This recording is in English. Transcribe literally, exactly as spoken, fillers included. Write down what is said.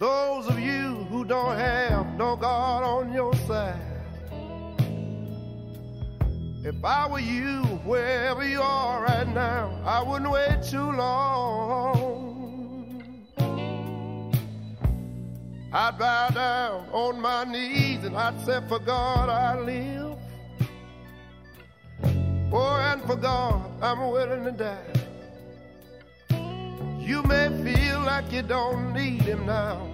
those of you who don't have no God on your side. If I were you, wherever you are right now, I wouldn't wait too long. I'd bow down on my knees and I'd say, for God I live. Oh, and for God I'm willing to die. You may feel like you don't need him now,